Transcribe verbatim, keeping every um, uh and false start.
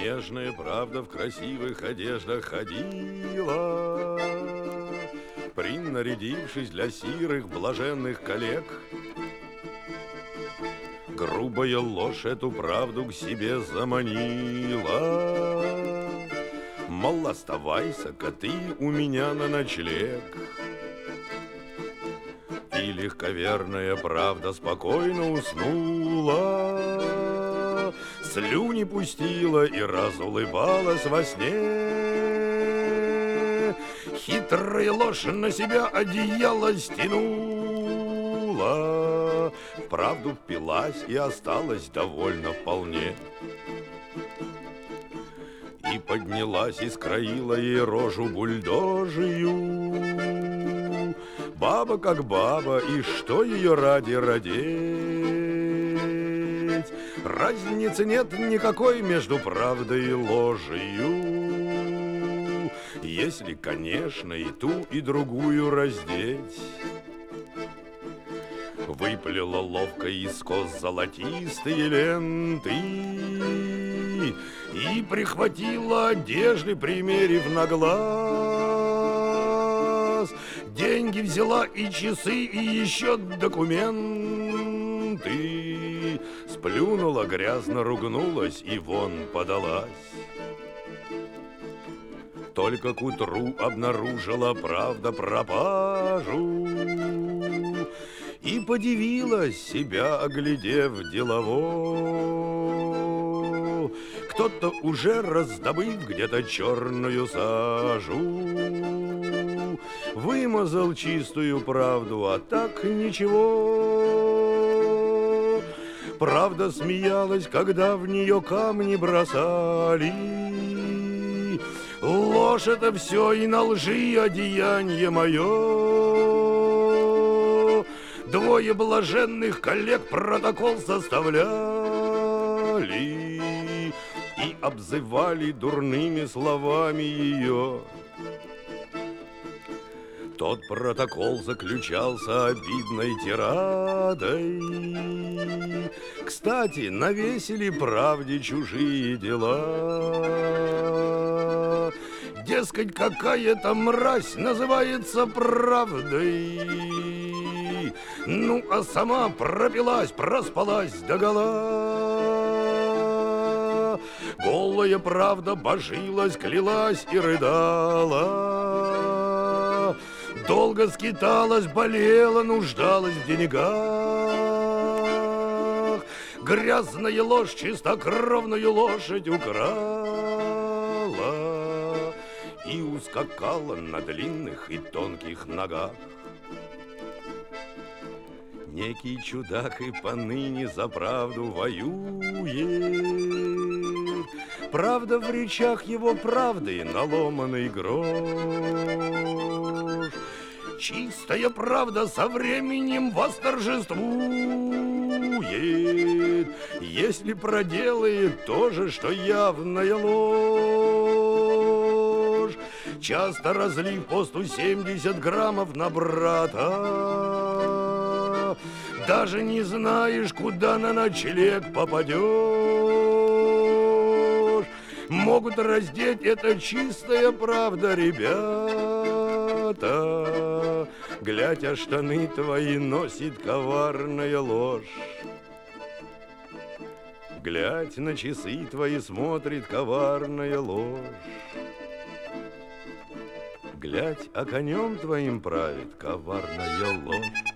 Нежная правда в красивых одеждах ходила, принарядившись для сирых блаженных коллег. Грубая ложь эту правду к себе заманила, мол, оставайся-ка ты у меня на ночлег. И легковерная правда спокойно уснула, слюни пустила и разулыбалась во сне. Хитрая ложь на себя одеяло стянула, в правду впилась и осталась довольна вполне. И поднялась и скроила ей рожу бульдожию. Баба как баба, и что ее ради родить? Разницы нет никакой между правдой и ложью, если, конечно, и ту, и другую раздеть. Выплела ловко из кос золотистые ленты и прихватила одежды, примерив на глаз. Деньги взяла и часы, и еще документы. Сплюнула, грязно ругнулась и вон подалась. Только к утру обнаружила правда пропажу и подивилась, себя оглядев делово. Кто-то уже раздобыв где-то черную сажу, вымазал чистую правду, а так ничего. Правда смеялась, когда в нее камни бросали. Ложь это все и на лжи одеяние мое. Двое блаженных коллег протокол составляли и обзывали дурными словами ее. Тот протокол заключался обидной тирадой. Кстати, навесили правде чужие дела. Дескать, какая-то мразь называется правдой. Ну, а сама пропилась, проспалась догола. Голая правда божилась, клялась и рыдала. Долго скиталась, болела, нуждалась в деньгах. Грязная ложь чистокровную лошадь украла и ускакала на длинных и тонких ногах. Некий чудак и поныне за правду воюет. Правда в речах его правды наломанный грош. Чистая правда со временем восторжествует, если проделает то же, что явная ложь. Часто разлив по сто семьдесят граммов на брата, даже не знаешь, куда на ночлег попадешь. Могут раздеть, это чистая правда, ребята. Глядь, а штаны твои носит коварная ложь. Глядь, на часы твои смотрит коварная ложь. Глядь, а конем твоим правит коварная ложь.